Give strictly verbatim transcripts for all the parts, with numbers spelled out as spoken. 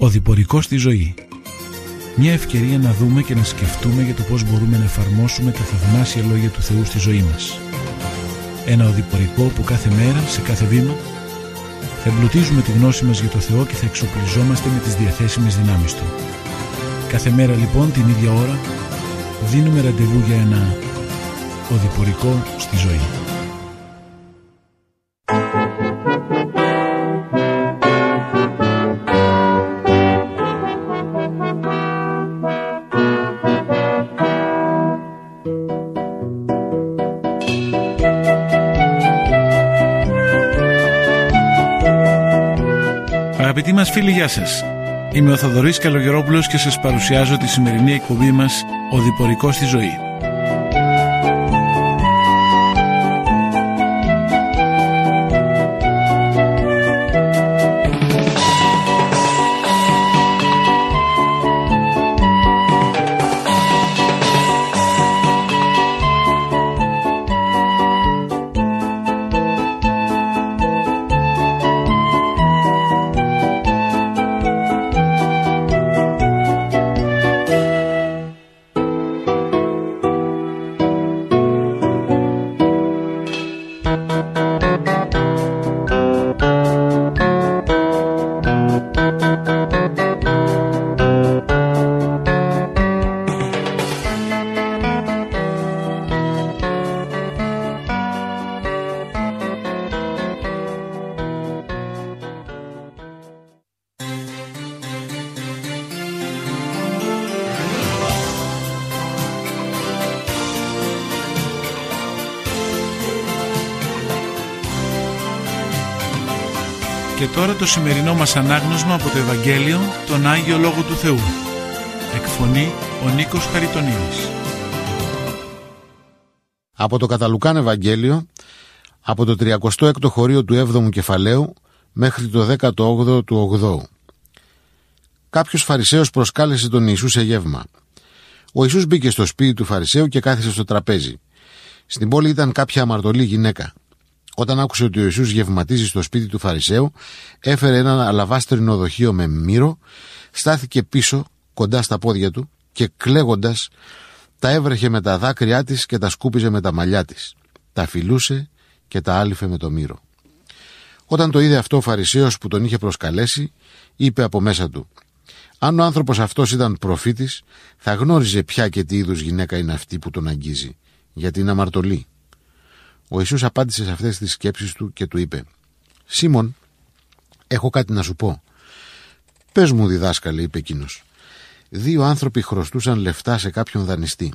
Οδηπορικός στη ζωή. Μια ευκαιρία να δούμε και να σκεφτούμε για το πώς μπορούμε να εφαρμόσουμε τα θαυμάσια λόγια του Θεού στη ζωή μας. Ένα οδηπορικό που κάθε μέρα, σε κάθε βήμα, θα εμπλουτίζουμε τη γνώση μας για το Θεό και θα εξοπλιζόμαστε με τις διαθέσιμες δυνάμεις Του. Κάθε μέρα λοιπόν την ίδια ώρα δίνουμε ραντεβού για ένα οδηπορικό στη ζωή. Αγαπητοί μας φίλοι, γεια σας. Είμαι ο Θοδωρής Καλογερόπουλος και σας παρουσιάζω τη σημερινή εκπομπή μας «Οδηπορικός στη ζωή». Και τώρα το σημερινό μας ανάγνωσμα από το Ευαγγέλιο, τον Άγιο Λόγο του Θεού. Εκφωνεί ο Νίκος Χαριτονίδης. Από το κατά Λουκάν Ευαγγέλιο, από το τριακοστό έκτο χωρίο του έβδομου κεφαλαίου μέχρι το δέκατο όγδοο του ογδόου. Κάποιος Φαρισαίος προσκάλεσε τον Ιησού σε γεύμα. Ο Ιησούς μπήκε στο σπίτι του Φαρισαίου και κάθισε στο τραπέζι. Στην πόλη ήταν κάποια αμαρτωλή γυναίκα. Όταν άκουσε ότι ο Ιησούς γευματίζει στο σπίτι του Φαρισαίου, έφερε ένα αλαβάστρινο δοχείο με μύρο, στάθηκε πίσω κοντά στα πόδια του και κλαίγοντας τα έβρεχε με τα δάκρυά της και τα σκούπιζε με τα μαλλιά της. Τα φιλούσε και τα άλυφε με το μύρο. Όταν το είδε αυτό ο Φαρισαίος που τον είχε προσκαλέσει, είπε από μέσα του: «Αν ο άνθρωπος αυτός ήταν προφήτης, θα γνώριζε ποια και τι είδους γυναίκα είναι αυτή που τον αγγίζει, γιατί είναι αμαρτωλή». Ο Ιησούς απάντησε σε αυτές τις σκέψεις του και του είπε: «Σίμων, έχω κάτι να σου πω». «Πες μου, διδάσκαλε», είπε εκείνος. «Δύο άνθρωποι χρωστούσαν λεφτά σε κάποιον δανειστή.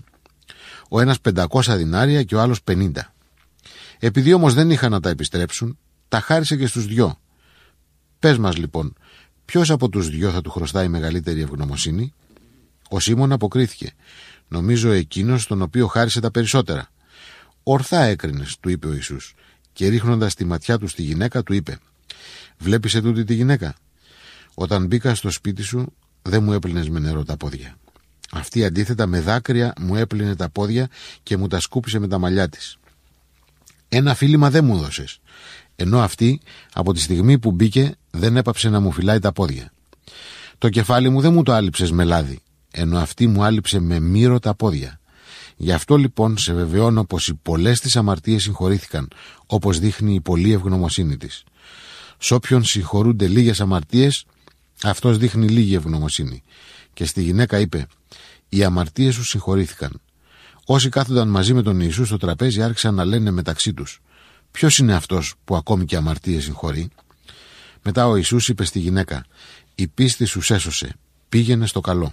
Ο ένας πεντακόσια δινάρια και ο άλλος πενήντα. Επειδή όμως δεν είχαν να τα επιστρέψουν, τα χάρισε και στους δυο. Πες μας λοιπόν, ποιος από τους δυο θα του χρωστάει μεγαλύτερη ευγνωμοσύνη?» Ο Σίμων αποκρίθηκε: «Νομίζω εκείνος τον οποίο χάρισε τα περισσότερα». «Ορθά έκρινες», του είπε ο Ιησούς, και ρίχνοντας τη ματιά του στη γυναίκα του είπε: «Βλέπεις ετούτη τη γυναίκα? Όταν μπήκα στο σπίτι σου δεν μου έπλυνες με νερό τα πόδια. Αυτή αντίθετα με δάκρυα μου έπλυνε τα πόδια και μου τα σκούπισε με τα μαλλιά της. Ένα φίλημα δεν μου δώσες, ενώ αυτή από τη στιγμή που μπήκε δεν έπαψε να μου φυλάει τα πόδια. Το κεφάλι μου δεν μου το άλυψες με λάδι, ενώ αυτή μου άλυψε με μύρο τα πόδια. Γι' αυτό λοιπόν σε βεβαιώνω πως οι πολλές της αμαρτίες συγχωρήθηκαν, όπως δείχνει η πολλή ευγνωμοσύνη της. Σ' όποιον συγχωρούνται λίγες αμαρτίες, αυτός δείχνει λίγη ευγνωμοσύνη». Και στη γυναίκα είπε: «Οι αμαρτίες σου συγχωρήθηκαν». Όσοι κάθονταν μαζί με τον Ιησού στο τραπέζι άρχισαν να λένε μεταξύ τους: «Ποιος είναι αυτός που ακόμη και αμαρτίες συγχωρεί?» Μετά ο Ιησούς είπε στη γυναίκα: «Η πίστη σου σέσωσε, πήγαινε στο καλό».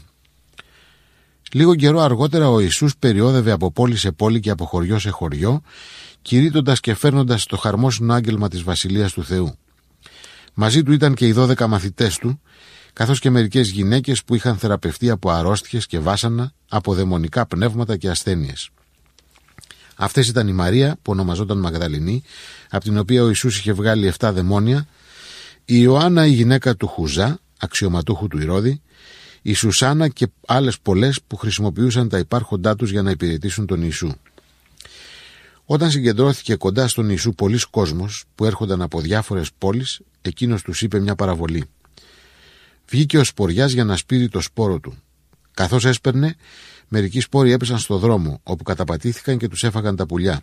Λίγο καιρό αργότερα ο Ιησούς περιόδευε από πόλη σε πόλη και από χωριό σε χωριό, κηρύττοντας και φέρνοντας το χαρμόσυνο άγγελμα της Βασιλείας του Θεού. Μαζί του ήταν και οι δώδεκα μαθητές του, καθώς και μερικές γυναίκες που είχαν θεραπευτεί από αρρώστιες και βάσανα, από δαιμονικά πνεύματα και ασθένειες. Αυτές ήταν η Μαρία, που ονομαζόταν Μαγδαληνή, από την οποία ο Ιησούς είχε βγάλει εφτά δαιμόνια, η Ιωάννα η γυναίκα του Χουζά, αξιωματούχου του Ηρώδη, η Σουσάνα και άλλες πολλές που χρησιμοποιούσαν τα υπάρχοντά τους για να υπηρετήσουν τον Ιησού. Όταν συγκεντρώθηκε κοντά στον Ιησού πολλής κόσμος που έρχονταν από διάφορες πόλεις, εκείνος τους είπε μια παραβολή. Βγήκε ο σποριάς για να σπείρει το σπόρο του. Καθώς έσπερνε, μερικοί σπόροι έπεσαν στο δρόμο, όπου καταπατήθηκαν και τους έφαγαν τα πουλιά.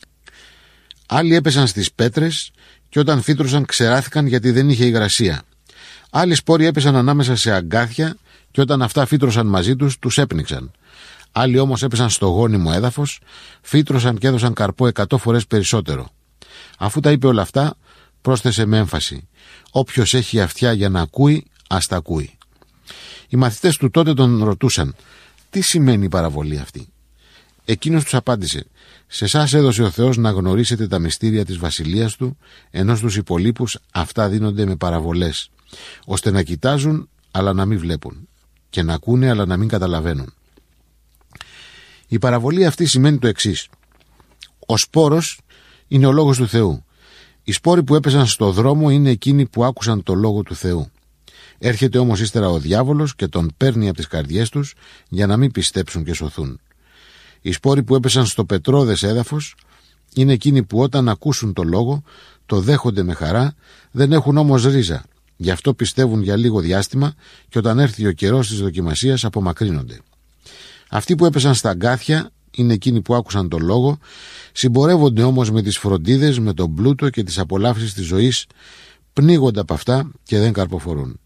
Άλλοι έπεσαν στις πέτρες και όταν φύτρωσαν ξεράθηκαν γιατί δεν είχε υγρασία. Άλλοι σπόροι έπεσαν ανάμεσα σε αγκάθια και όταν αυτά φύτρωσαν μαζί τους, τους έπνιξαν. Άλλοι όμως έπεσαν στο γόνιμο έδαφος, φύτρωσαν και έδωσαν καρπό εκατό φορές περισσότερο. Αφού τα είπε όλα αυτά, πρόσθεσε με έμφαση: όποιος έχει αυτιά για να ακούει, ας τα ακούει. Οι μαθητές του τότε τον ρωτούσαν: τι σημαίνει η παραβολή αυτή? Εκείνος τους απάντησε: σε εσάς έδωσε ο Θεός να γνωρίσετε τα μυστήρια της βασιλείας του, ενώ στους υπολείπους αυτά δίνονται με παραβολές, ώστε να κοιτάζουν αλλά να μην βλέπουν και να ακούνε αλλά να μην καταλαβαίνουν. Η παραβολή αυτή σημαίνει το εξής: ο σπόρος είναι ο λόγος του Θεού. Οι σπόροι που έπεσαν στο δρόμο είναι εκείνοι που άκουσαν το λόγο του Θεού. Έρχεται όμως ύστερα ο διάβολος και τον παίρνει από τις καρδιές τους για να μην πιστέψουν και σωθούν. Οι σπόροι που έπεσαν στο πετρώδες έδαφος είναι εκείνοι που όταν ακούσουν το λόγο το δέχονται με χαρά, δεν έχουν όμως ρίζα. Γι' αυτό πιστεύουν για λίγο διάστημα και όταν έρθει ο καιρός της δοκιμασίας απομακρύνονται. Αυτοί που έπεσαν στα αγκάθια είναι εκείνοι που άκουσαν το λόγο, συμπορεύονται όμως με τις φροντίδες, με τον πλούτο και τις απολαύσεις της ζωής, πνίγονται από αυτά και δεν καρποφορούν.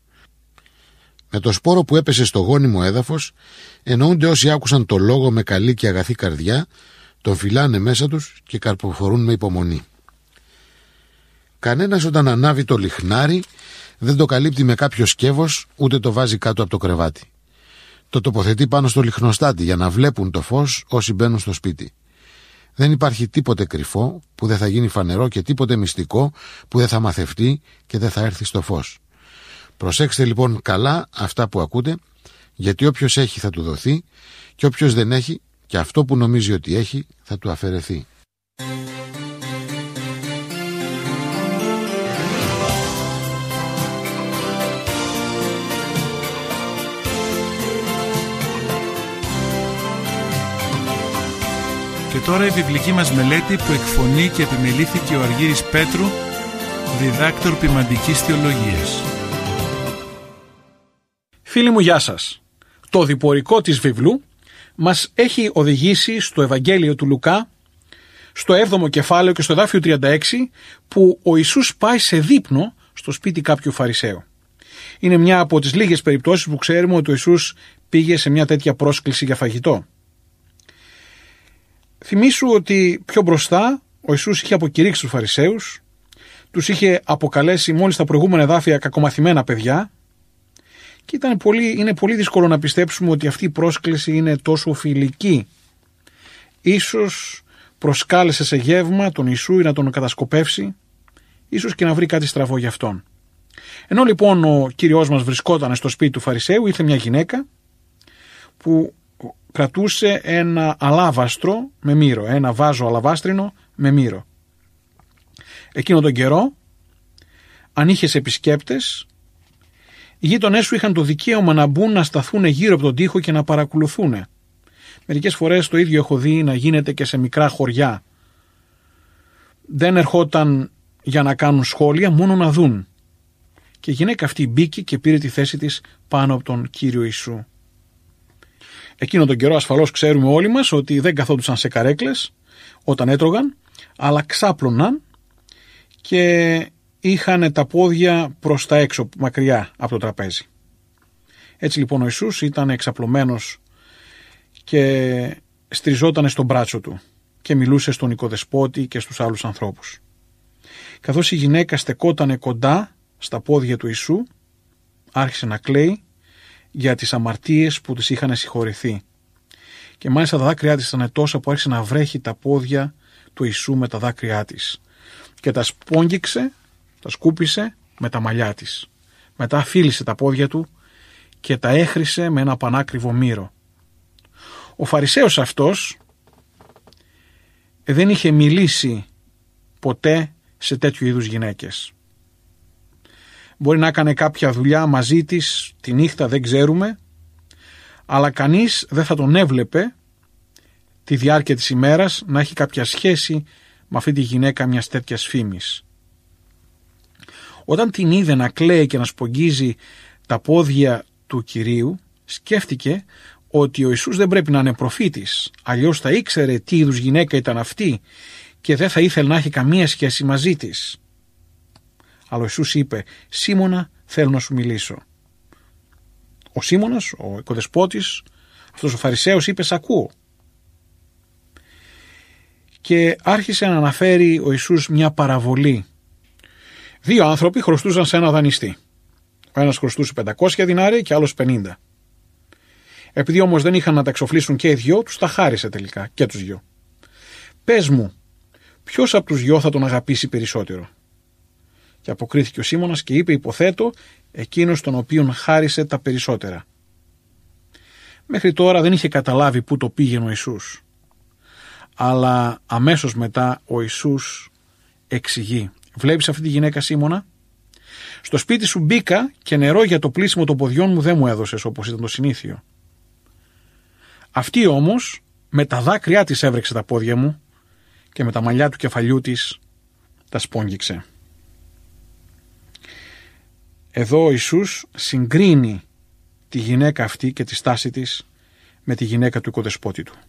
Με το σπόρο που έπεσε στο γόνιμο έδαφος εννοούνται όσοι άκουσαν το λόγο με καλή και αγαθή καρδιά, τον φυλάνε μέσα τους και καρποφορούν με υπομονή. Κανένας όταν ανάβει το λιχνάρι δεν το καλύπτει με κάποιο σκεύος, ούτε το βάζει κάτω από το κρεβάτι. Το τοποθετεί πάνω στο λιχνοστάτη για να βλέπουν το φως όσοι μπαίνουν στο σπίτι. Δεν υπάρχει τίποτε κρυφό που δεν θα γίνει φανερό και τίποτε μυστικό που δεν θα μαθευτεί και δεν θα έρθει στο φως. Προσέξτε λοιπόν καλά αυτά που ακούτε, γιατί όποιος έχει θα του δοθεί και όποιος δεν έχει και αυτό που νομίζει ότι έχει θα του αφαιρεθεί. Και τώρα η βιβλική μας μελέτη που εκφωνεί και επιμελήθηκε ο Αργύρης Πέτρου, διδάκτορ ποιμαντικής θεολογίας. Φίλοι μου, γεια σας. Το διπορικό της βιβλού μας έχει οδηγήσει στο Ευαγγέλιο του Λουκά, στο έβδομο κεφάλαιο και στο εδάφιο τριάντα έξι, που ο Ιησούς πάει σε δείπνο στο σπίτι κάποιου Φαρισαίου. Είναι μια από τις λίγες περιπτώσεις που ξέρουμε ότι ο Ιησούς πήγε σε μια τέτοια πρόσκληση για φαγητό. Θυμήσου ότι πιο μπροστά ο Ιησούς είχε αποκηρύξει τους Φαρισαίους, τους είχε αποκαλέσει μόλις τα προηγούμενα εδάφια κακομαθημένα παιδιά και ήταν πολύ, είναι πολύ δύσκολο να πιστέψουμε ότι αυτή η πρόσκληση είναι τόσο φιλική. Ίσως προσκάλεσε σε γεύμα τον Ιησού ή να τον κατασκοπεύσει, ίσως και να βρει κάτι στραβό για αυτόν. Ενώ λοιπόν ο Κύριος μας βρισκόταν στο σπίτι του Φαρισαίου, ήρθε μια γυναίκα που κρατούσε ένα αλάβαστρο με μύρο, ένα βάζο αλαβάστρινο με μύρο. Εκείνο τον καιρό, αν είχες επισκέπτες, οι γείτονές σου είχαν το δικαίωμα να μπουν, να σταθούν γύρω από τον τοίχο και να παρακολουθούν. Μερικές φορές το ίδιο έχω δει να γίνεται και σε μικρά χωριά. Δεν ερχόταν για να κάνουν σχόλια, μόνο να δουν. Και η γυναίκα αυτή μπήκε και πήρε τη θέση της πάνω από τον Κύριο Ιησού. Εκείνο τον καιρό ασφαλώς ξέρουμε όλοι μας ότι δεν καθόντουσαν σε καρέκλες όταν έτρωγαν, αλλά ξάπλωναν και είχαν τα πόδια προς τα έξω, μακριά από το τραπέζι. Έτσι λοιπόν ο Ιησούς ήταν εξαπλωμένος και στριζόταν στον μπράτσο του και μιλούσε στον οικοδεσπότη και στους άλλους ανθρώπους. Καθώς η γυναίκα στεκότανε κοντά στα πόδια του Ιησού, άρχισε να κλαίει για τις αμαρτίες που τις είχαν συγχωρηθεί. Και μάλιστα τα δάκρυά της ήταν τόσα που άρχισε να βρέχει τα πόδια του Ιησού με τα δάκρυά της. Και τα σπόγγιξε, τα σκούπισε με τα μαλλιά της. Μετά φίλησε τα πόδια του και τα έχρισε με ένα πανάκριβο μύρο. Ο Φαρισαίος αυτός δεν είχε μιλήσει ποτέ σε τέτοιου είδους γυναίκες. Μπορεί να έκανε κάποια δουλειά μαζί της τη νύχτα, δεν ξέρουμε, αλλά κανείς δεν θα τον έβλεπε τη διάρκεια της ημέρας να έχει κάποια σχέση με αυτή τη γυναίκα μιας τέτοιας φήμης. Όταν την είδε να κλαίει και να σπογγίζει τα πόδια του Κυρίου, σκέφτηκε ότι ο Ιησούς δεν πρέπει να είναι προφήτης, αλλιώς θα ήξερε τι είδους γυναίκα ήταν αυτή και δεν θα ήθελε να έχει καμία σχέση μαζί της. Αλλά ο Ιησούς είπε: «Σίμωνα, θέλω να σου μιλήσω». Ο Σίμωνας, ο οικοδεσπότης, αυτός ο Φαρισαίος, είπε: «Σ' ακούω». Και άρχισε να αναφέρει ο Ιησούς μια παραβολή. Δύο άνθρωποι χρωστούσαν σε ένα δανειστή. Ο ένας χρωστούσε πεντακόσια δινάρια και άλλος πενήντα. Επειδή όμως δεν είχαν να τα εξοφλήσουν και οι δυο, τους τα χάρισε τελικά και τους δυο. «Πες μου, ποιος από τους δυο θα τον αγαπήσει περισσότερο?» Και αποκρίθηκε ο Σίμωνας και είπε: «Υποθέτω, εκείνος τον οποίον χάρισε τα περισσότερα». Μέχρι τώρα δεν είχε καταλάβει πού το πήγαινε ο Ιησούς. Αλλά αμέσως μετά ο Ιησούς εξηγεί: «Βλέπεις αυτή τη γυναίκα, Σίμωνα? Στο σπίτι σου μπήκα και νερό για το πλύσιμο των ποδιών μου δεν μου έδωσες όπως ήταν το συνήθιο. Αυτή όμως με τα δάκρυά της έβρεξε τα πόδια μου και με τα μαλλιά του κεφαλιού της τα σπόγγιξε». Εδώ ο Ιησούς συγκρίνει τη γυναίκα αυτή και τη στάση της με τη γυναίκα του οικοδεσπότη του.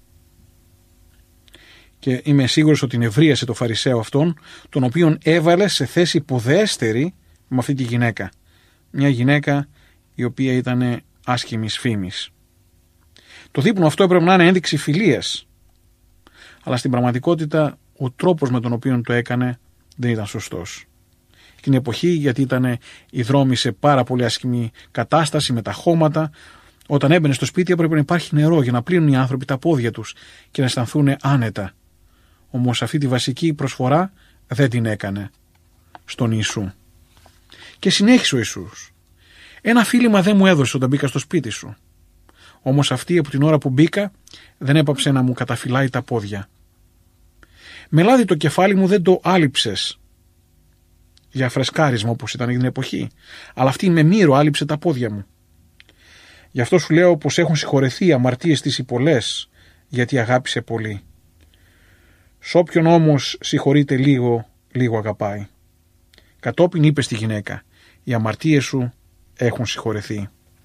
Και είμαι σίγουρος ότι νευρίασε το Φαρισαίο αυτόν, τον οποίον έβαλε σε θέση υποδέστερη με αυτή τη γυναίκα. Μια γυναίκα η οποία ήταν άσχημης φήμης. Το δείπνο αυτό έπρεπε να είναι ένδειξη φιλίας, αλλά στην πραγματικότητα ο τρόπος με τον οποίο το έκανε δεν ήταν σωστός. Την εποχή, γιατί ήταν οι δρόμοι σε πάρα πολύ άσχημη κατάσταση με τα χώματα, όταν έμπαινε στο σπίτι έπρεπε να υπάρχει νερό για να πλύνουν οι άνθρωποι τα πόδια τους και να αισθανθούν άνετα. Όμως αυτή τη βασική προσφορά δεν την έκανε στον Ιησού. Και συνέχισε ο Ιησούς: «Ένα φίλημα δεν μου έδωσε όταν μπήκα στο σπίτι σου. Όμως αυτή από την ώρα που μπήκα δεν έπαψε να μου καταφυλάει τα πόδια. Με λάδι το κεφάλι μου δεν το άλυψες για φρεσκάρισμα όπως ήταν την εποχή, αλλά αυτή με μύρο άλυψε τα πόδια μου. Γι' αυτό σου λέω πως έχουν συγχωρεθεί οι αμαρτίες της οι πολλές, γιατί αγάπησε πολύ. Σ' όποιον όμως συγχωρείται λίγο, λίγο αγαπάει». Κατόπιν είπε στη γυναίκα: «Οι αμαρτίες σου έχουν συγχωρεθεί».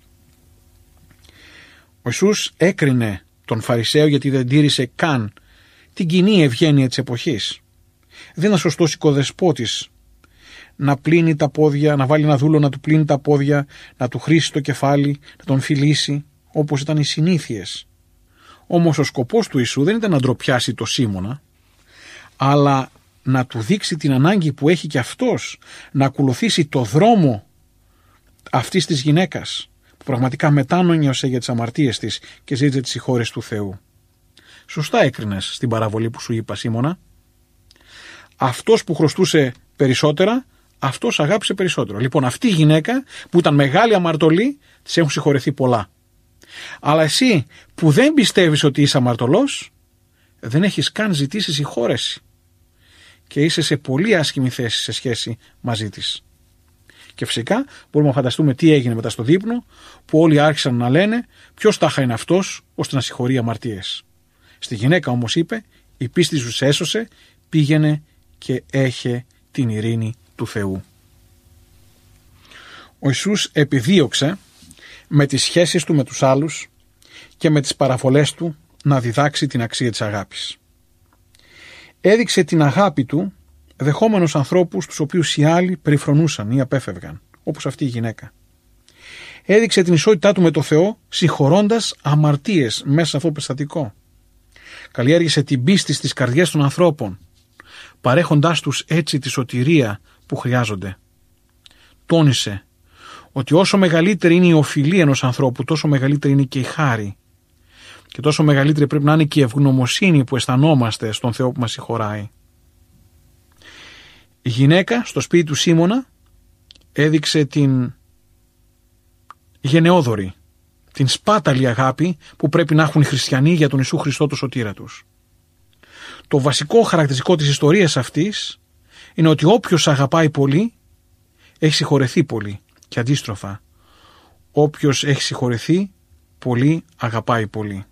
Ο Ιησούς έκρινε τον Φαρισαίο γιατί δεν τήρησε καν την κοινή ευγένεια της εποχής. Δεν ήταν σωστός οικοδεσπότης να πλύνει τα πόδια, να βάλει ένα δούλο να του πλύνει τα πόδια, να του χρήσει το κεφάλι, να τον φιλήσει όπως ήταν οι συνήθειες. Όμως ο σκοπός του Ιησού δεν ήταν να ντροπιάσει το Σίμωνα, αλλά να του δείξει την ανάγκη που έχει και αυτός να ακολουθήσει το δρόμο αυτής της γυναίκας που πραγματικά μετάνοιωσε για τις αμαρτίες της και ζήτησε τις συγχώρες του Θεού. Σωστά έκρινες στην παραβολή που σου είπα, Σίμωνα. Αυτός που χρωστούσε περισσότερα, αυτός αγάπησε περισσότερο. Λοιπόν, αυτή η γυναίκα που ήταν μεγάλη αμαρτωλή, της έχουν συγχωρεθεί πολλά. Αλλά εσύ που δεν πιστεύεις ότι είσαι αμαρτωλός, δεν έχεις καν ζητήσει συγχώρεση και είσαι σε πολύ άσχημη θέση σε σχέση μαζί της. Και φυσικά μπορούμε να φανταστούμε τι έγινε μετά στο δείπνο, που όλοι άρχισαν να λένε ποιος τάχα είναι αυτός ώστε να συγχωρεί αμαρτίες. Στη γυναίκα όμως είπε: «Η πίστη σου σε έσωσε, πήγαινε και έχε την ειρήνη του Θεού». Ο Ιησούς επιδίωξε με τις σχέσεις του με τους άλλους και με τις παραβολές του να διδάξει την αξία της αγάπης. Έδειξε την αγάπη του δεχόμενος ανθρώπους τους οποίους οι άλλοι περιφρονούσαν ή απέφευγαν, όπως αυτή η γυναίκα. Έδειξε την ισότητά του με το Θεό συγχωρώντας αμαρτίες μέσα σε αυτό το περιστατικό. Καλλιέργησε την πίστη στις καρδιές των ανθρώπων, παρέχοντάς τους έτσι τη σωτηρία που χρειάζονται. Τόνισε ότι όσο μεγαλύτερη είναι η οφειλή ενός ανθρώπου, τόσο μεγαλύτερη είναι και η χάρη. Και τόσο μεγαλύτερη πρέπει να είναι και η ευγνωμοσύνη που αισθανόμαστε στον Θεό που μας συγχωράει. Η γυναίκα στο σπίτι του Σίμωνα έδειξε την γενναιόδορη, την σπάταλη αγάπη που πρέπει να έχουν οι χριστιανοί για τον Ιησού Χριστό το σωτήρα τους. Το βασικό χαρακτηριστικό της ιστορίας αυτής είναι ότι όποιος αγαπάει πολύ έχει συγχωρεθεί πολύ και αντίστροφα όποιος έχει συγχωρεθεί πολύ αγαπάει πολύ.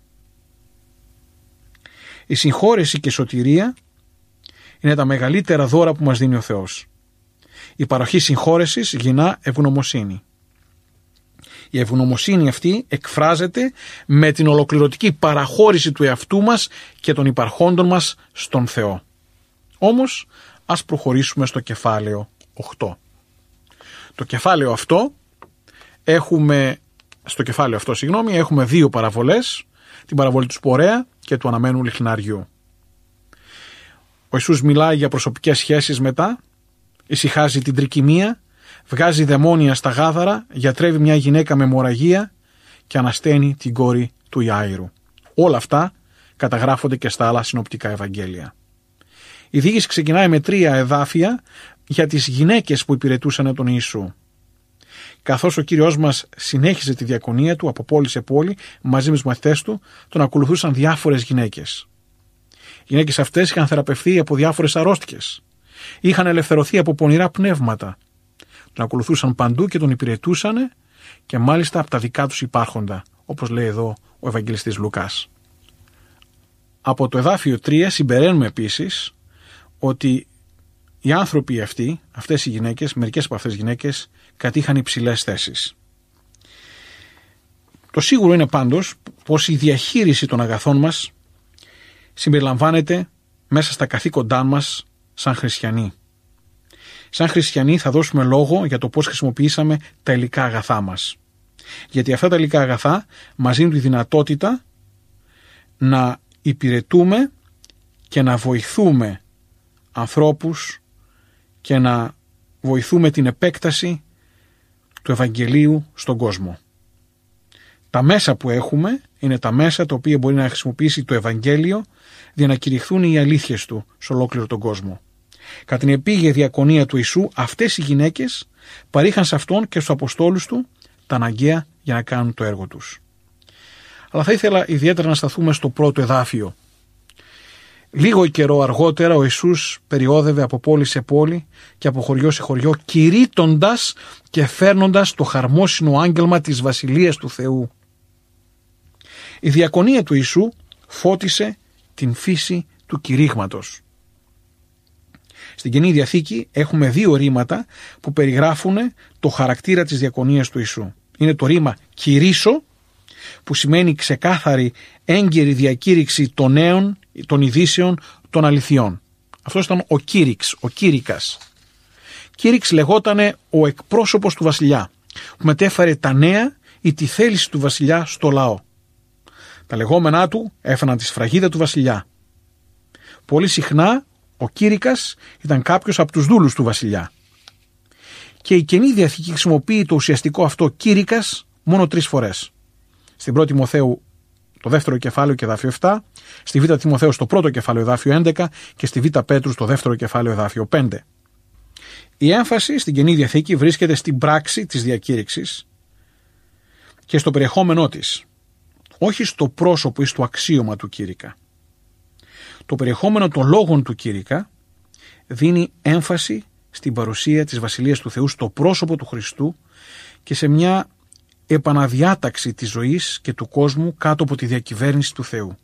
Η συγχώρεση και η σωτηρία είναι τα μεγαλύτερα δώρα που μας δίνει ο Θεός. Η παροχή συγχώρεσης γινά ευγνωμοσύνη. Η ευγνωμοσύνη αυτή εκφράζεται με την ολοκληρωτική παραχώρηση του εαυτού μας και των υπαρχόντων μας στον Θεό. Όμως, ας προχωρήσουμε στο κεφάλαιο οκτώ. Το κεφάλαιο αυτό έχουμε, στο κεφάλαιο αυτό, συγγνώμη, έχουμε δύο παραβολές, την παραβολή του σπορέα και του αναμένου λιχναριού. Ο Ιησούς μιλάει για προσωπικές σχέσεις μετά, ησυχάζει την τρικυμία, βγάζει δαιμόνια στα γάδαρα, γιατρεύει μια γυναίκα με αιμορραγία και ανασταίνει την κόρη του Ιάηρου. Όλα αυτά καταγράφονται και στα άλλα συνοπτικά Ευαγγέλια. Η διήγηση ξεκινάει με τρία εδάφια για τις γυναίκες που υπηρετούσαν τον Ιησού. Καθώς ο Κύριος μας συνέχιζε τη διακονία του από πόλη σε πόλη, μαζί με τους μαθητές του, τον ακολουθούσαν διάφορες γυναίκες. Οι γυναίκες αυτές είχαν θεραπευθεί από διάφορες αρρώστιες. Είχαν ελευθερωθεί από πονηρά πνεύματα. Τον ακολουθούσαν παντού και τον υπηρετούσαν και μάλιστα από τα δικά τους υπάρχοντα, όπως λέει εδώ ο Ευαγγελιστής Λουκάς. Από το εδάφιο τρία συμπεραίνουμε επίσης ότι οι άνθρωποι αυτοί, αυτές οι γυναίκες, μερικές από αυτές τις γυναίκες, κατήχαν υψηλές θέσεις. Το σίγουρο είναι πάντως πως η διαχείριση των αγαθών μας συμπεριλαμβάνεται μέσα στα καθήκοντά μας σαν χριστιανοί. Σαν χριστιανοί θα δώσουμε λόγο για το πώς χρησιμοποιήσαμε τα υλικά αγαθά μας. Γιατί αυτά τα υλικά αγαθά μας δίνουν τη δυνατότητα να υπηρετούμε και να βοηθούμε ανθρώπους και να βοηθούμε την επέκταση του Ευαγγελίου στον κόσμο. Τα μέσα που έχουμε είναι τα μέσα τα οποία μπορεί να χρησιμοποιήσει το Ευαγγέλιο για να κηρυχθούν οι αλήθειες του σε ολόκληρο τον κόσμο. Κατά την επίγεια διακονία του Ιησού, αυτές οι γυναίκες παρήχαν σε Αυτόν και στους Αποστόλους του τα αναγκαία για να κάνουν το έργο τους. Αλλά θα ήθελα ιδιαίτερα να σταθούμε στο πρώτο εδάφιο. Λίγο καιρό αργότερα ο Ιησούς περιόδευε από πόλη σε πόλη και από χωριό σε χωριό, κηρύττοντας και φέρνοντας το χαρμόσυνο άγγελμα της Βασιλείας του Θεού. Η διακονία του Ιησού φώτισε την φύση του κηρύγματος. Στην Καινή Διαθήκη έχουμε δύο ρήματα που περιγράφουν το χαρακτήρα της διακονίας του Ιησού. Είναι το ρήμα κηρύσω, που σημαίνει ξεκάθαρη έγκαιρη διακήρυξη των νέων, των ειδήσεων, των αληθιών. Αυτός ήταν ο κήρυξ, ο κήρυκας. Κήρυξ λεγότανε ο εκπρόσωπος του βασιλιά, που μετέφερε τα νέα ή τη θέληση του βασιλιά στο λαό. Τα λεγόμενά του έφεραν τη σφραγίδα του βασιλιά. Πολύ συχνά ο κήρυκας ήταν κάποιος από τους δούλους του βασιλιά. Και η Καινή Διαθήκη χρησιμοποιεί το ουσιαστικό αυτό κήρυκας μόνο τρεις φορές. Στην πρώτη Τιμοθέου το δεύτερο κεφάλαιο και εδάφιο επτά, στη Β' Τιμοθέου στο πρώτο κεφάλαιο εδάφιο έντεκα και στη Β' Πέτρου στο δεύτερο κεφάλαιο εδάφιο πέντε. Η έμφαση στην Καινή Διαθήκη βρίσκεται στην πράξη της διακήρυξης και στο περιεχόμενό της, όχι στο πρόσωπο ή στο αξίωμα του κήρυκα. Το περιεχόμενο των λόγων του κήρυκα δίνει έμφαση στην παρουσία της Βασιλείας του Θεού στο πρόσωπο του Χριστού και σε μια επαναδιάταξη της ζωής και του κόσμου κάτω από τη διακυβέρνηση του Θεού.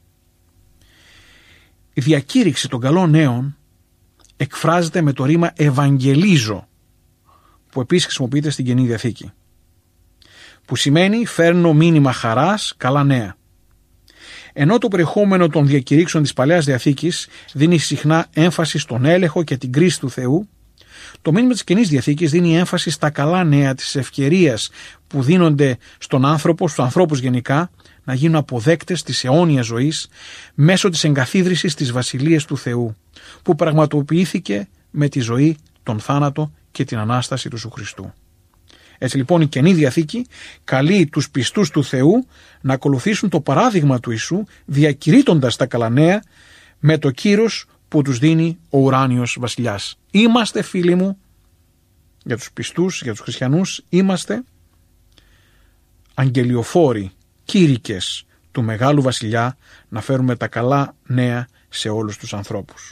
Η διακήρυξη των καλών νέων εκφράζεται με το ρήμα «ευαγγελίζω», που επίσης χρησιμοποιείται στην Καινή Διαθήκη, που σημαίνει «φέρνω μήνυμα χαράς, καλά νέα». Ενώ το περιεχόμενο των διακηρύξεων της Παλαιάς Διαθήκης δίνει συχνά έμφαση στον έλεγχο και την κρίση του Θεού, το μήνυμα της Καινής Διαθήκης δίνει έμφαση στα καλά νέα της ευκαιρίας που δίνονται στον άνθρωπο, στους ανθρώπους γενικά, να γίνουν αποδέκτες της αιώνιας ζωής μέσω της εγκαθίδρυσης της Βασιλείας του Θεού, που πραγματοποιήθηκε με τη ζωή, τον θάνατο και την Ανάσταση του Ιησού Χριστού. Έτσι λοιπόν η Καινή Διαθήκη καλεί τους πιστούς του Θεού να ακολουθήσουν το παράδειγμα του Ιησού, διακηρύττοντας τα καλά νέα με το κύρος που τους δίνει ο ουράνιος βασιλιάς. Είμαστε, φίλοι μου, για τους πιστούς, για τους χριστιανούς, είμαστε αγγελιοφόροι, κήρυκες του Μεγάλου Βασιλιά, να φέρουμε τα καλά νέα σε όλους τους ανθρώπους.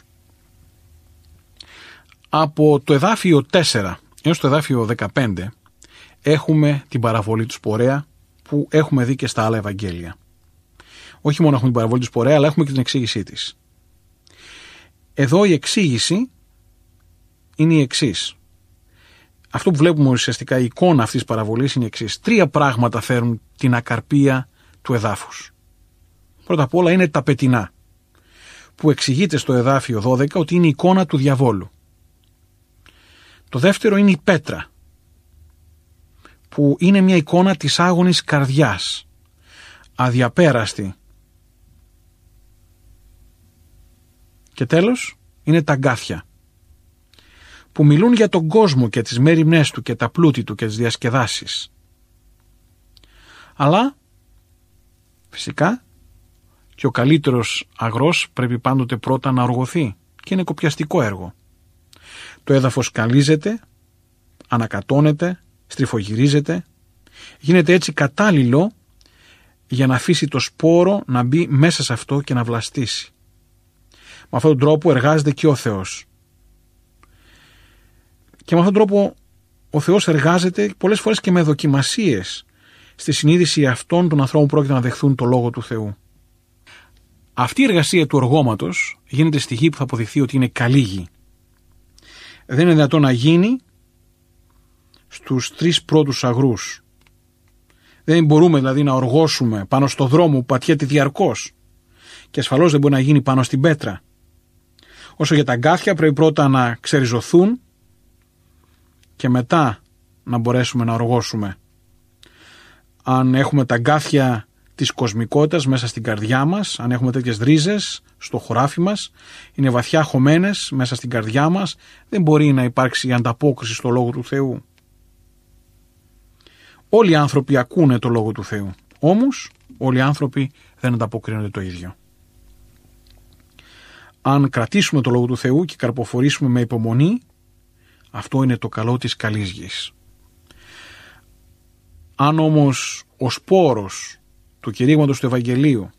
Από το εδάφιο τέσσερα έως το εδάφιο δεκαπέντε έχουμε την παραβολή του σπορέα που έχουμε δει και στα άλλα Ευαγγέλια. Όχι μόνο έχουμε την παραβολή του σπορέα, αλλά έχουμε και την εξήγησή της. Εδώ η εξήγηση είναι η εξής. αυτό που βλέπουμε ουσιαστικά η εικόνα αυτής της παραβολής είναι η εξής. Τρία πράγματα φέρουν την ακαρπία του εδάφους. Πρώτα απ' όλα είναι τα πετεινά, που εξηγείται στο εδάφιο δώδεκα ότι είναι η εικόνα του διαβόλου. Το δεύτερο είναι η πέτρα, που είναι μια εικόνα της άγονης καρδιάς, αδιαπέραστη. Και τέλος είναι τα αγκάθια, που μιλούν για τον κόσμο και τις μέριμνές του και τα πλούτη του και τις διασκεδάσεις. Αλλά φυσικά και ο καλύτερος αγρός πρέπει πάντοτε πρώτα να οργωθεί και είναι κοπιαστικό έργο. Το έδαφος καλύζεται, ανακατώνεται, στριφογυρίζεται, γίνεται έτσι κατάλληλο για να αφήσει το σπόρο να μπει μέσα σε αυτό και να βλαστήσει. Με αυτόν τον τρόπο εργάζεται και ο Θεός. Και με αυτόν τον τρόπο ο Θεός εργάζεται πολλές φορές και με δοκιμασίες στη συνείδηση αυτών των ανθρώπων που πρόκειται να δεχθούν το Λόγο του Θεού. Αυτή η εργασία του οργώματος γίνεται στη γη που θα αποδειχθεί ότι είναι καλή γη. Δεν είναι δυνατόν να γίνει στους τρεις πρώτους αγρούς. Δεν μπορούμε δηλαδή να οργώσουμε πάνω στο δρόμο που πατιέται διαρκώς και ασφαλώς δεν μπορεί να γίνει πάνω στην πέτρα. Όσο για τα αγκάθια πρέπει πρώτα να ξεριζωθούν και μετά να μπορέσουμε να οργώσουμε. Αν έχουμε τα αγκάθια της κοσμικότητας μέσα στην καρδιά μας, αν έχουμε τέτοιες ρίζες στο χωράφι μας, είναι βαθιά χωμένες μέσα στην καρδιά μας, δεν μπορεί να υπάρξει ανταπόκριση στο Λόγο του Θεού. Όλοι οι άνθρωποι ακούνε το Λόγο του Θεού, όμως όλοι οι άνθρωποι δεν ανταποκρίνονται το ίδιο. Αν κρατήσουμε το Λόγο του Θεού και καρποφορήσουμε με υπομονή, αυτό είναι το καλό της καλής γης. Αν όμως ο σπόρος του κηρύγματος του Ευαγγελίου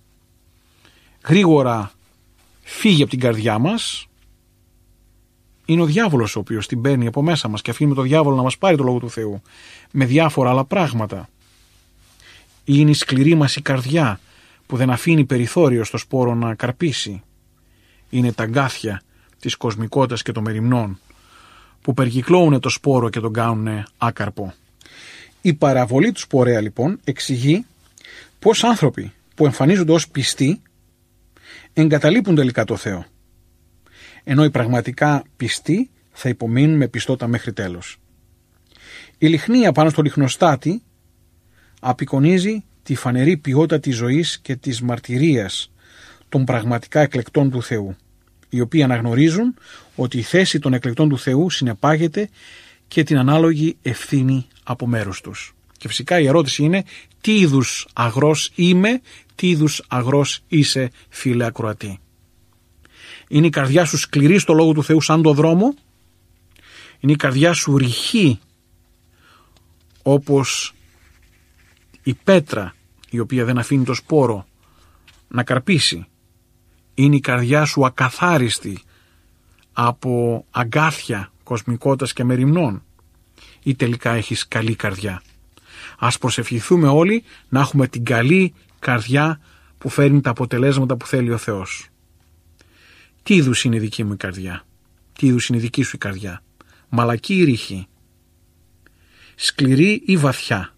γρήγορα φύγει από την καρδιά μας, είναι ο διάβολος ο οποίος την παίρνει από μέσα μας και αφήνουμε το διάβολο να μας πάρει το Λόγο του Θεού με διάφορα άλλα πράγματα. Είναι η σκληρή μας η καρδιά που δεν αφήνει περιθώριο στο σπόρο να καρπίσει. Είναι τα αγκάθια της κοσμικότητας και των μεριμνών που περικυκλώνουν το σπόρο και τον κάνουν άκαρπο. Η παραβολή του σπορέα λοιπόν εξηγεί πως άνθρωποι που εμφανίζονται ως πιστοί εγκαταλείπουν τελικά το Θεό, ενώ οι πραγματικά πιστοί θα υπομείνουν με πιστότητα μέχρι τέλος. Η λιχνία πάνω στο λιχνοστάτη απεικονίζει τη φανερή ποιότητα της ζωής και της μαρτυρίας των πραγματικά εκλεκτών του Θεού, οι οποίοι αναγνωρίζουν ότι η θέση των εκλεκτών του Θεού συνεπάγεται και την ανάλογη ευθύνη από μέρους τους. Και φυσικά η ερώτηση είναι τι είδους αγρός είμαι, τι είδους αγρός είσαι, φίλε ακροατή. Είναι η καρδιά σου σκληρή στο Λόγο του Θεού σαν το δρόμο, είναι η καρδιά σου ρηχή όπως η πέτρα η οποία δεν αφήνει το σπόρο να καρπίσει, είναι η καρδιά σου ακαθάριστη από αγκάθια κοσμικότητας και μεριμνών, ή τελικά έχεις καλή καρδιά. Ας προσευχηθούμε όλοι να έχουμε την καλή καρδιά που φέρνει τα αποτελέσματα που θέλει ο Θεός. Τι είδους είναι η δική μου η καρδιά, τι είδους είναι η δική σου η καρδιά, μαλακή ή ρηχή, σκληρή ή βαθιά,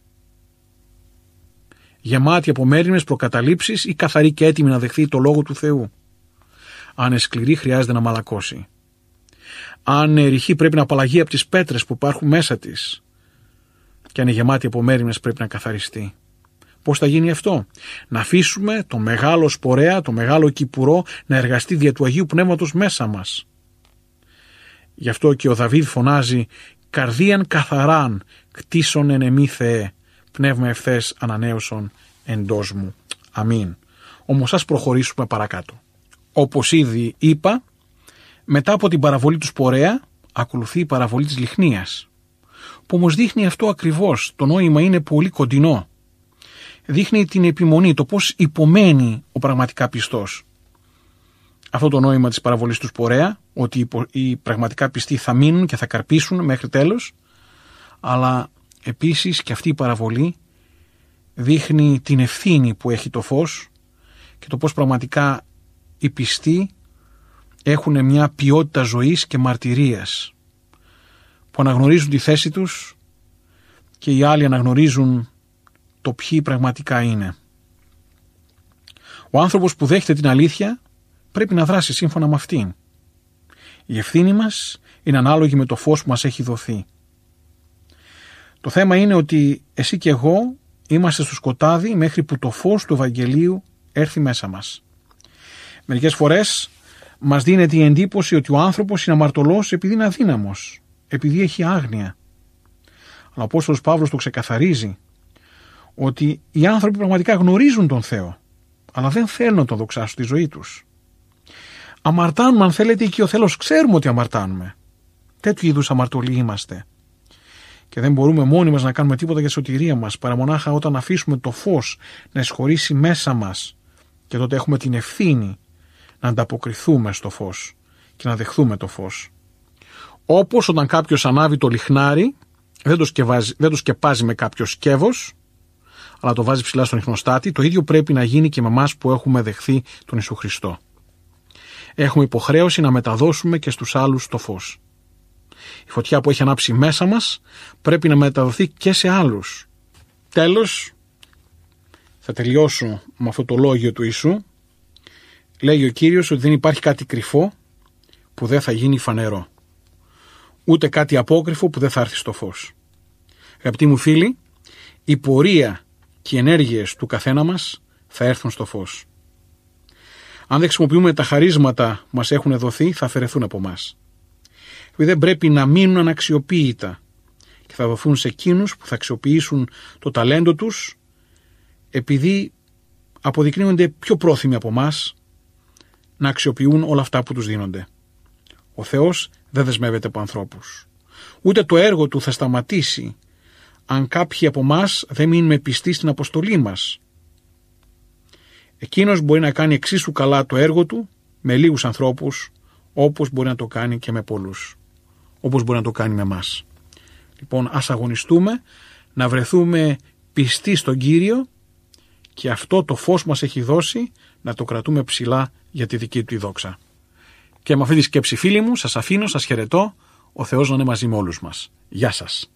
γεμάτη από μέριμνες προκαταλήψεις ή καθαρή και έτοιμη να δεχθεί το Λόγο του Θεού. Αν είναι σκληρή χρειάζεται να μαλακώσει. Αν είναι ρηχή πρέπει να απαλλαγεί από τις πέτρες που υπάρχουν μέσα της. Και αν είναι γεμάτη από μέριμνες πρέπει να καθαριστεί. Πώς θα γίνει αυτό? Να αφήσουμε το μεγάλο σπορέα, το μεγάλο κυπουρό να εργαστεί δια του Αγίου Πνεύματος μέσα μας. Γι' αυτό και ο Δαβίδ φωνάζει «Καρδίαν καθαράν κτίσον εν εμή Θεέ, πνεύμα ευθές ανανέωσον εντός μου». Αμήν. Όμως ας προχωρήσουμε παρακάτω. Όπως ήδη είπα, μετά από την παραβολή του σπορέα ακολουθεί η παραβολή της λιχνίας, που όμως δείχνει αυτό ακριβώς, το νόημα είναι πολύ κοντινό. Δείχνει την επιμονή, το πώς υπομένει ο πραγματικά πιστός. Αυτό το νόημα της παραβολής του σπορέα, ότι οι πραγματικά πιστοί θα μείνουν και θα καρπίσουν μέχρι τέλος, αλλά επίσης και αυτή η παραβολή δείχνει την ευθύνη που έχει το φως και το πώς πραγματικά οι πιστοί έχουν μια ποιότητα ζωής και μαρτυρίας που αναγνωρίζουν τη θέση τους και οι άλλοι αναγνωρίζουν το ποιοι πραγματικά είναι. Ο άνθρωπος που δέχεται την αλήθεια πρέπει να δράσει σύμφωνα με αυτήν. Η ευθύνη μας είναι ανάλογη με το φως που μας έχει δοθεί. Το θέμα είναι ότι εσύ και εγώ είμαστε στο σκοτάδι μέχρι που το φως του Ευαγγελίου έρθει μέσα μας. Μερικές φορές μας δίνεται η εντύπωση ότι ο άνθρωπος είναι αμαρτωλός επειδή είναι αδύναμος, επειδή έχει άγνοια. Αλλά ο Απόστολος Παύλος το ξεκαθαρίζει ότι οι άνθρωποι πραγματικά γνωρίζουν τον Θεό, αλλά δεν θέλουν να τον δοξάσουν στη ζωή τους. Αμαρτάνουμε, αν θέλετε, και ο Θεός ξέρουμε ότι αμαρτάνουμε. Τέτοιου είδους αμαρτωλοί είμαστε. Και δεν μπορούμε μόνοι μας να κάνουμε τίποτα για τη σωτηρία μας, παρά μονάχα όταν αφήσουμε το φως να εισχωρήσει μέσα μας, και τότε έχουμε την ευθύνη να ανταποκριθούμε στο φως και να δεχθούμε το φως. Όπως όταν κάποιος ανάβει το λιχνάρι, δεν το, σκευάζει, δεν το σκεπάζει με κάποιο σκεύος, αλλά το βάζει ψηλά στον ιχνοστάτη, το ίδιο πρέπει να γίνει και με εμάς που έχουμε δεχθεί τον Ιησού Χριστό. Έχουμε υποχρέωση να μεταδώσουμε και στους άλλους το φως. Η φωτιά που έχει ανάψει μέσα μας πρέπει να μεταδοθεί και σε άλλους. Τέλος, θα τελειώσω με αυτό το λόγιο του Ιησού. Λέγει ο Κύριος ότι δεν υπάρχει κάτι κρυφό που δεν θα γίνει φανερό. Ούτε κάτι απόκρυφο που δεν θα έρθει στο φως. Αγαπητοί μου φίλοι, η πορεία και οι ενέργειες του καθένα μας θα έρθουν στο φως. Αν δεν χρησιμοποιούμε τα χαρίσματα που μας έχουν δοθεί, θα αφαιρεθούν από μας. Δεν πρέπει να μείνουν αναξιοποίητα και θα δοθούν σε εκείνους που θα αξιοποιήσουν το ταλέντο τους, επειδή αποδεικνύονται πιο πρόθυμοι από μας να αξιοποιούν όλα αυτά που τους δίνονται. Ο Θεός δεν δεσμεύεται από ανθρώπους. Ούτε το έργο του θα σταματήσει αν κάποιοι από μας δεν μείνουμε πιστοί στην αποστολή μας. Εκείνος μπορεί να κάνει εξίσου καλά το έργο του με λίγους ανθρώπους, όπως μπορεί να το κάνει και με πολλούς. Όπως μπορεί να το κάνει με εμάς. Λοιπόν, ας αγωνιστούμε να βρεθούμε πιστοί στον Κύριο και αυτό το φως μας έχει δώσει να το κρατούμε ψηλά για τη δική του η δόξα. Και με αυτή τη σκέψη, φίλοι μου, σας αφήνω, σας χαιρετώ. Ο Θεός να είναι μαζί με όλους μας. Γεια σας.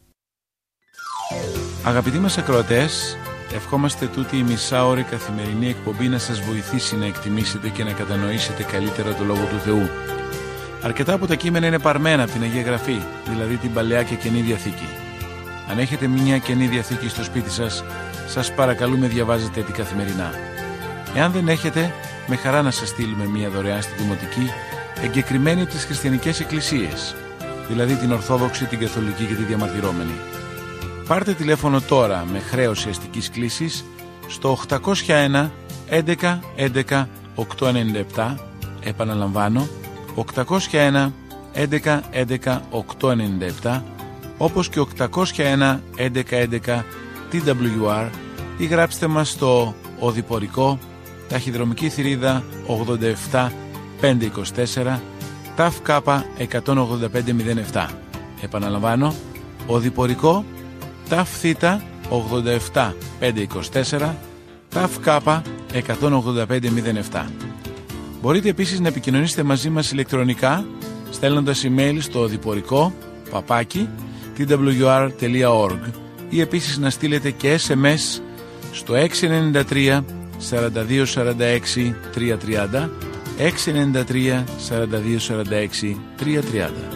Αγαπητοί μας ακροατές, ευχόμαστε τούτη η μισάωρη καθημερινή εκπομπή να σας βοηθήσει να εκτιμήσετε και να κατανοήσετε καλύτερα το Λόγο του Θεού. Αρκετά από τα κείμενα είναι παρμένα από την Αγία Γραφή, δηλαδή την Παλαιά και Καινή Διαθήκη. Αν έχετε μια Καινή Διαθήκη στο σπίτι σας, σας παρακαλούμε διαβάζετε την καθημερινά. Εάν δεν έχετε, με χαρά να σας στείλουμε μια δωρεάν στη Δημοτική, εγκεκριμένη από τις χριστιανικές εκκλησίες, δηλαδή την Ορθόδοξη, την Καθολική και τη Διαμαρτυρόμενη. Πάρτε τηλέφωνο τώρα με χρέωση αστικής κλήσης στο οκτακόσια ένα έντεκα έντεκα οκτακόσια ενενήντα επτά, επαναλαμβάνω, οκτακόσια ένα έντεκα έντεκα οκτακόσια ενενήντα επτά, όπως και οκτακόσια ένα έντεκα έντεκα τι ντάμπλιου αρ, ή γράψτε μας στο Οδηπορικό, ταχυδρομική θηρίδα ογδόντα επτά πεντακόσια είκοσι τέσσερα, ΤΑΦ ΚΑΠΑ εκατόν ογδόντα πέντε μηδέν επτά. Επαναλαμβάνω, Οδηπορικό, ΤΑΦ ΘΙΤΑ ογδόντα επτά πεντακόσια είκοσι τέσσερα, ΤΑΦ ΚΑΠΑ εκατόν ογδόντα πέντε μηδέν επτά. Μπορείτε επίσης να επικοινωνήσετε μαζί μας ηλεκτρονικά στέλνοντας email στο οδηπορικό παπάκι τι ντάμπλιου αρ τελεία org ή επίσης να στείλετε και ες εμ ες στο έξι εννιά τρία σαράντα δύο σαράντα έξι τριακόσια τριάντα, έξι εννιά τρία σαράντα δύο σαράντα έξι τριακόσια τριάντα.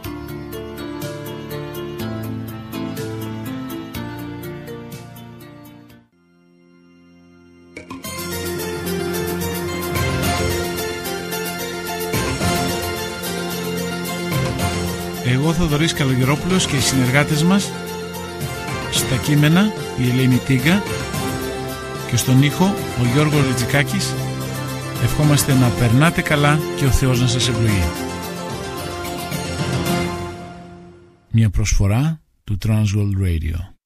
Εγώ, Θοδωρής Καλογερόπουλος, και οι συνεργάτες μας στα κείμενα η Ελένη Τίγκα και στον ήχο ο Γιώργος Ριτζικάκης, ευχόμαστε να περνάτε καλά και ο Θεός να σας ευλογεί. Μια προσφορά του Transworld Radio.